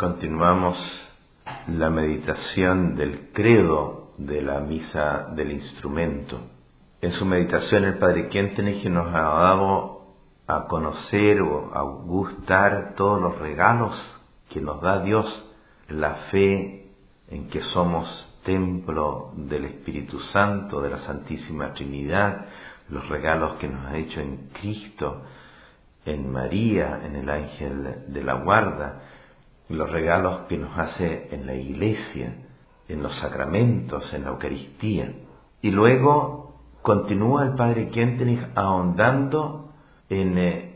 Continuamos la meditación del credo de la misa del instrumento. En su meditación el Padre Kentenich nos ha dado a conocer o a gustar todos los regalos que nos da Dios, la fe en que somos templo del Espíritu Santo, de la Santísima Trinidad, los regalos que nos ha hecho en Cristo, en María, en el ángel de la guarda, los regalos que nos hace en la Iglesia, en los sacramentos, en la Eucaristía. Y luego continúa el Padre Kentenich ahondando en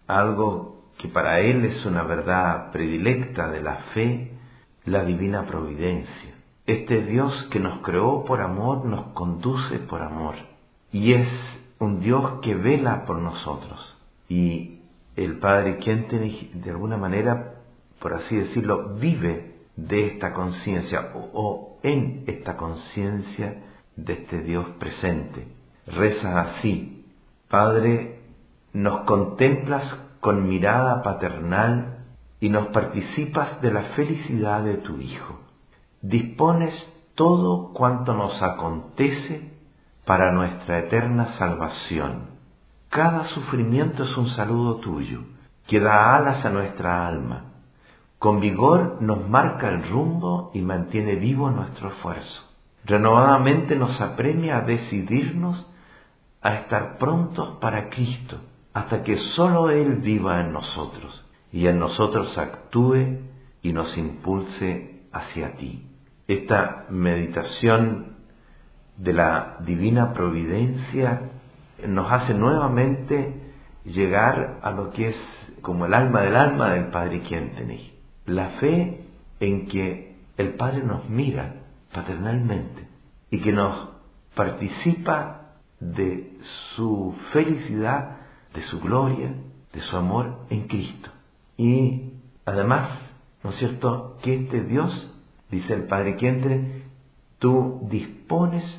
algo que para él es una verdad predilecta de la fe, la divina providencia. Este Dios que nos creó por amor, nos conduce por amor. Y es un Dios que vela por nosotros. Y el Padre Kentenich, de alguna manera, por así decirlo, vive de esta conciencia o en esta conciencia de este Dios presente. Reza así: Padre, nos contemplas con mirada paternal y nos participas de la felicidad de tu Hijo. Dispones todo cuanto nos acontece para nuestra eterna salvación. Cada sufrimiento es un saludo tuyo, que da alas a nuestra alma. Con vigor nos marca el rumbo y mantiene vivo nuestro esfuerzo. Renovadamente nos apremia a decidirnos a estar prontos para Cristo, hasta que sólo Él viva en nosotros y en nosotros actúe y nos impulse hacia ti. Esta meditación de la divina providencia nos hace nuevamente llegar a lo que es como el alma del Padre Kentenich. La fe en que el Padre nos mira paternalmente y que nos participa de su felicidad, de su gloria, de su amor en Cristo. Y además, ¿no es cierto?, que este Dios, dice el Padre Kentenich, tú dispones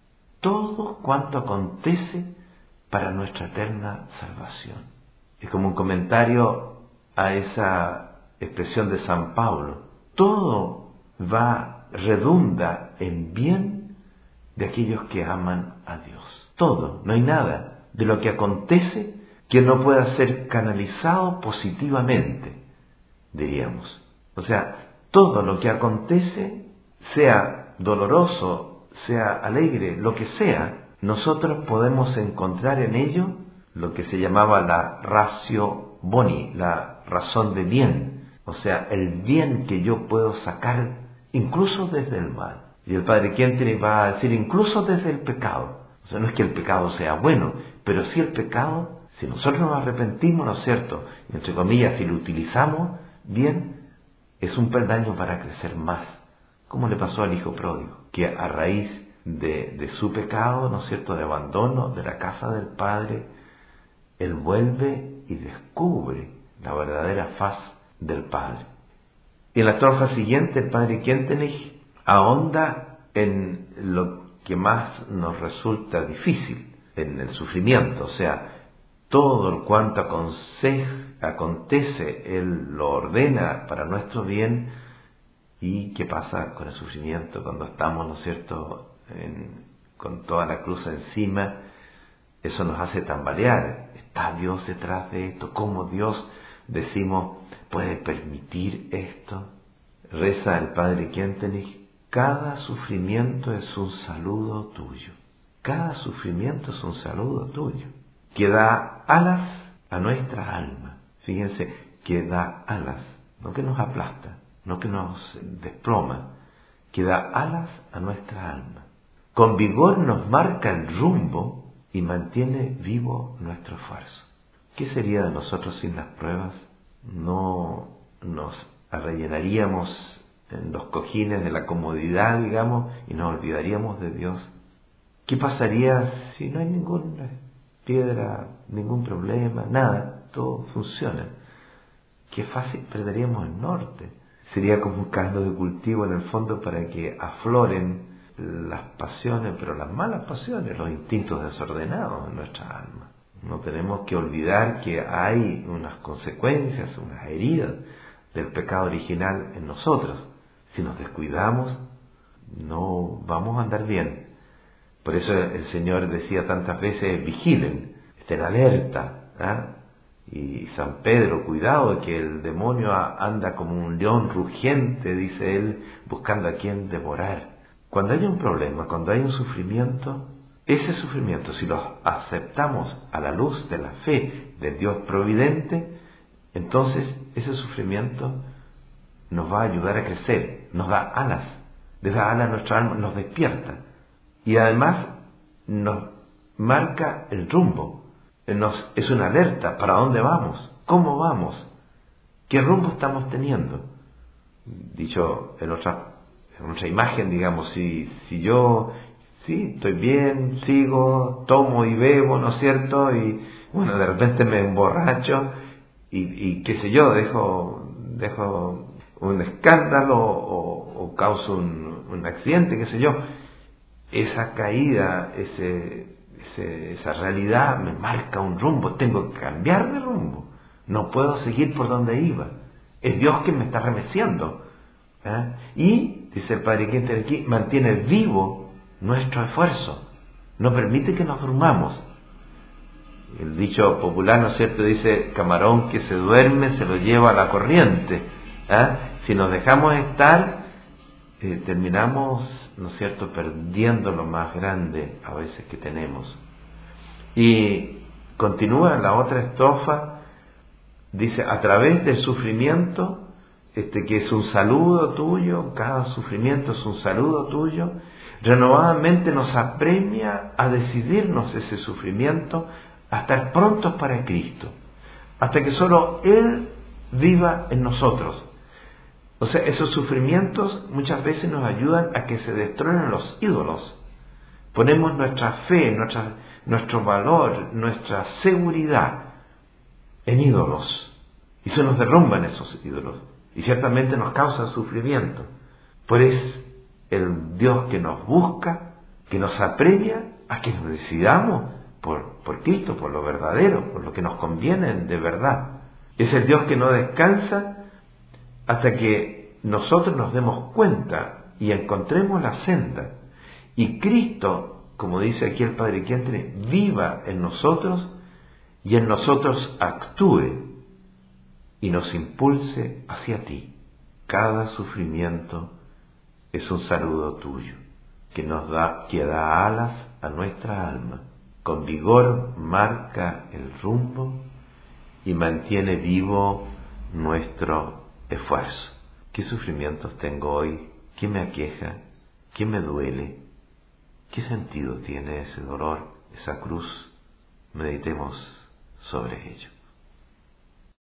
todo cuanto acontece para nuestra eterna salvación. Es como un comentario a esa expresión de San Pablo. Todo redunda en bien de aquellos que aman a Dios. Todo, no hay nada de lo que acontece que no pueda ser canalizado positivamente, diríamos. O sea, todo lo que acontece, sea doloroso, sea alegre, lo que sea, nosotros podemos encontrar en ello lo que se llamaba la ratio boni, la razón de bien. O sea, el bien que yo puedo sacar incluso desde el mal. Y el Padre Kentenich va a decir incluso desde el pecado. O sea, no es que el pecado sea bueno, pero sí el pecado, si nosotros nos arrepentimos, ¿no es cierto?, y entre comillas, si lo utilizamos bien, es un peldaño para crecer más. Como le pasó al hijo pródigo, que a raíz de su pecado, ¿no es cierto?, de abandono de la casa del Padre, él vuelve y descubre la verdadera faz del Padre. Y en la estrofa siguiente el Padre Kentenich ahonda en lo que más nos resulta difícil, en el sufrimiento. O sea, todo cuanto acontece Él lo ordena para nuestro bien. ¿Y qué pasa con el sufrimiento cuando estamos, ¿no es cierto?, con toda la cruz encima? Eso nos hace tambalear. ¿Está Dios detrás de esto? ¿Cómo Dios, decimos, puede permitir esto? Reza el Padre Kentenich: cada sufrimiento es un saludo tuyo. Cada sufrimiento es un saludo tuyo, que da alas a nuestra alma. Fíjense, que da alas, no que nos aplasta, no que nos desploma, que da alas a nuestra alma. Con vigor nos marca el rumbo y mantiene vivo nuestro esfuerzo. ¿Qué sería de nosotros sin las pruebas? No nos arrellenaríamos en los cojines de la comodidad, digamos, y nos olvidaríamos de Dios. ¿Qué pasaría si no hay ninguna piedra, ningún problema, nada? Todo funciona. Qué fácil perderíamos el norte. Sería como un caldo de cultivo en el fondo para que afloren las pasiones, pero las malas pasiones, los instintos desordenados en nuestra alma. No tenemos que olvidar que hay unas consecuencias, unas heridas del pecado original en nosotros. Si nos descuidamos, no vamos a andar bien. Por eso el Señor decía tantas veces, vigilen, estén alerta, ¿ah? Y San Pedro, cuidado que el demonio anda como un león rugiente, dice él, buscando a quien devorar. Cuando hay un problema, cuando hay un sufrimiento, ese sufrimiento, si lo aceptamos a la luz de la fe del Dios providente, entonces ese sufrimiento nos va a ayudar a crecer, nos da alas, les da alas a nuestra alma, nos despierta y además nos marca el rumbo, es una alerta para dónde vamos, cómo vamos, qué rumbo estamos teniendo. Dicho en otra imagen, digamos, si yo estoy bien, sigo, tomo y bebo, ¿no es cierto? Y bueno, de repente me emborracho y qué sé yo, dejo un escándalo o causo un accidente, qué sé yo. Esa caída, esa realidad me marca un rumbo, tengo que cambiar de rumbo, no puedo seguir por donde iba, es Dios quien me está remeciendo, ¿eh? Y, dice el Padre Quinter aquí, mantiene vivo nuestro esfuerzo, no permite que nos durmamos. El dicho popular, ¿no es cierto?, dice, camarón que se duerme se lo lleva a la corriente, ¿eh? Si nos dejamos estar, terminamos, ¿no es cierto?, perdiendo lo más grande a veces que tenemos. Y continúa la otra estrofa, dice, a través del sufrimiento, que es un saludo tuyo, cada sufrimiento es un saludo tuyo, renovadamente nos apremia a decidirnos ese sufrimiento, a estar prontos para Cristo, hasta que solo Él viva en nosotros. O sea, esos sufrimientos muchas veces nos ayudan a que se destronen los ídolos. Ponemos nuestra fe, nuestro valor, nuestra seguridad en ídolos. Y se nos derrumban esos ídolos. Y ciertamente nos causa sufrimiento. Pero es el Dios que nos busca, que nos apremia a que nos decidamos por Cristo, por lo verdadero, por lo que nos conviene de verdad. Es el Dios que no descansa hasta que nosotros nos demos cuenta y encontremos la senda. Y Cristo, como dice aquí el Padre Quinter, viva en nosotros y en nosotros actúe y nos impulse hacia ti. Cada sufrimiento es un saludo tuyo que da alas a nuestra alma. Con vigor marca el rumbo y mantiene vivo nuestro esfuerzo. ¿Qué sufrimientos tengo hoy? ¿Qué me aqueja? ¿Qué me duele? ¿Qué sentido tiene ese dolor, esa cruz? Meditemos sobre ello.